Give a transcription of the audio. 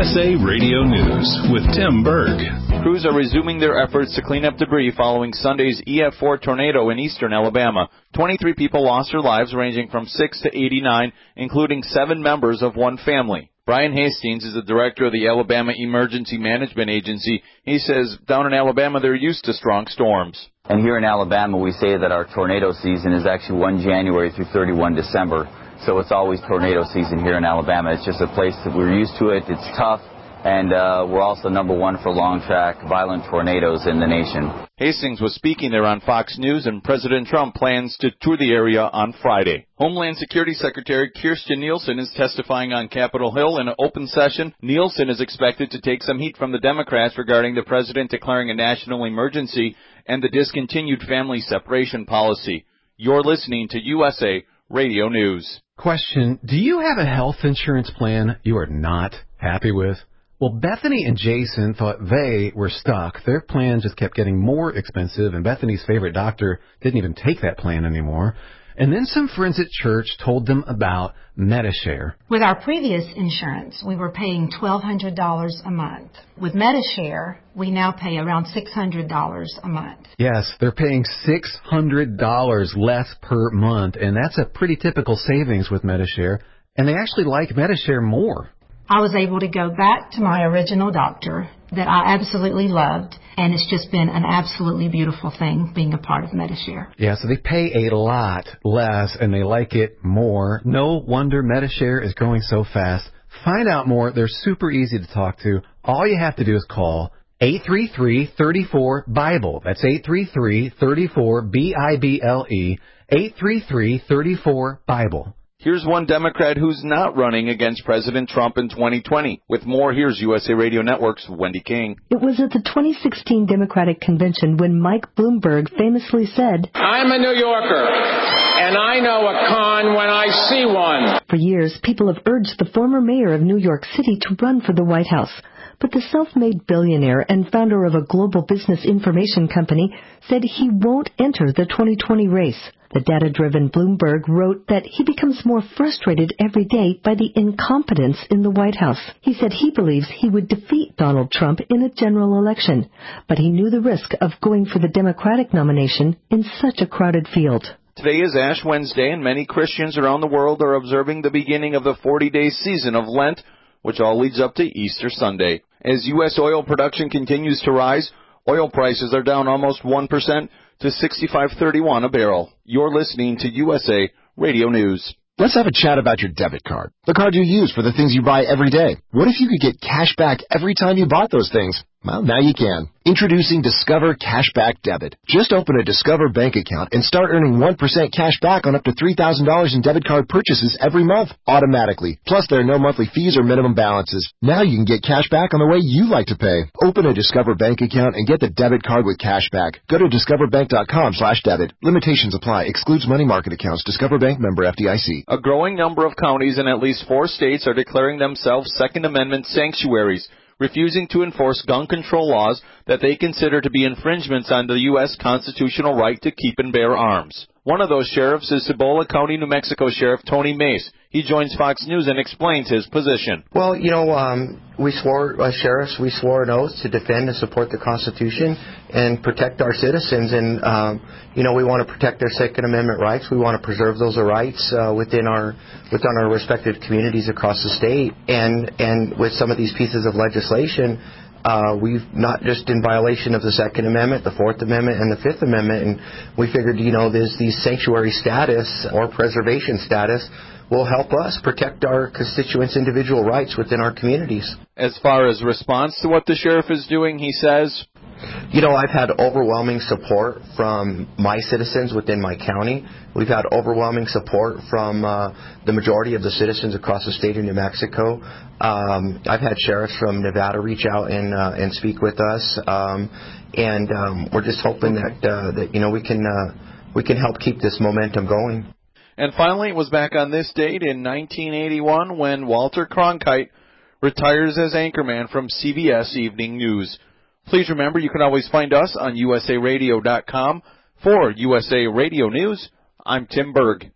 USA Radio News with Tim Berg. Crews are resuming their efforts to clean up debris following Sunday's EF4 tornado in eastern Alabama. 23 people lost their lives, ranging from 6 to 89, including 7 members of one family. Brian Hastings is the director of the Alabama Emergency Management Agency. He says down in Alabama they're used to strong storms. And here in Alabama we say that our tornado season is actually 1 January through 31 December. So it's always tornado season here in Alabama. It's just a place that we're used to it. It's tough. And we're also number one for long-track violent tornadoes in the nation. Hastings was speaking there on Fox News, and President Trump plans to tour the area on Friday. Homeland Security Secretary Kirstjen Nielsen is testifying on Capitol Hill in an open session. Nielsen is expected to take some heat from the Democrats regarding the president declaring a national emergency and the discontinued family separation policy. You're listening to USA Radio News. Question, do you have a health insurance plan you are not happy with? Well, Bethany and Jason thought they were stuck. Their plan just kept getting more expensive, and Bethany's favorite doctor didn't even take that plan anymore. And then some friends at church told them about Medi-Share. With our previous insurance, we were paying $1,200 a month. With Medi-Share, we now pay around $600 a month. Yes, they're paying $600 less per month, and that's a pretty typical savings with Medi-Share. And they actually like Medi-Share more. I was able to go back to my original doctor that I absolutely loved, and it's just been an absolutely beautiful thing being a part of Medi-Share. Yeah, so they pay a lot less, and they like it more. No wonder Medi-Share is growing so fast. Find out more. They're super easy to talk to. All you have to do is call 833-34-BIBLE. That's 833-34-BIBLE, 833-34-BIBLE. Here's one Democrat who's not running against President Trump in 2020. With more, here's USA Radio Network's Wendy King. It was at the 2016 Democratic Convention when Mike Bloomberg famously said, I'm a New Yorker, and I know a con when I see one. For years, people have urged the former mayor of New York City to run for the White House. But the self-made billionaire and founder of a global business information company said he won't enter the 2020 race. The data-driven Bloomberg wrote that he becomes more frustrated every day by the incompetence in the White House. He said he believes he would defeat Donald Trump in a general election, but he knew the risk of going for the Democratic nomination in such a crowded field. Today is Ash Wednesday, and many Christians around the world are observing the beginning of the 40-day season of Lent, which all leads up to Easter Sunday. As U.S. oil production continues to rise, oil prices are down almost 1% to $65.31 a barrel. You're listening to USA Radio News. Let's have a chat about your debit card, the card you use for the things you buy every day. What if you could get cash back every time you bought those things? Well, now you can. Introducing Discover Cashback Debit. Just open a Discover bank account and start earning 1% cash back on up to $3,000 in debit card purchases every month, automatically. Plus, there are no monthly fees or minimum balances. Now you can get cash back on the way you like to pay. Open a Discover bank account and get the debit card with cash back. Go to discoverbank.com/debit. Limitations apply. Excludes money market accounts. Discover Bank, member FDIC. A growing number of counties in at least 4 states are declaring themselves Second Amendment sanctuaries, refusing to enforce gun control laws that they consider to be infringements on the U.S. constitutional right to keep and bear arms. One of those sheriffs is Cibola County, New Mexico Sheriff Tony Mace. He joins Fox News and explains his position. Well, we swore, sheriffs, we swore an oath to defend and support the Constitution and protect our citizens. And, we want to protect their Second Amendment rights. We want to preserve those rights within our respective communities across the state. And with some of these pieces of legislation, we've not just in violation of the Second Amendment, the Fourth Amendment, and the Fifth Amendment. And we figured, there's these sanctuary status or preservation status will help us protect our constituents' individual rights within our communities. As far as response to what the sheriff is doing, he says, I've had overwhelming support from my citizens within my county. We've had overwhelming support from the majority of the citizens across the state of New Mexico. I've had sheriffs from Nevada reach out and speak with us, and we're just hoping that we can help keep this momentum going. And finally, it was back on this date in 1981 when Walter Cronkite retires as anchorman from CBS Evening News. Please remember, you can always find us on usaradio.com. For USA Radio News, I'm Tim Berg.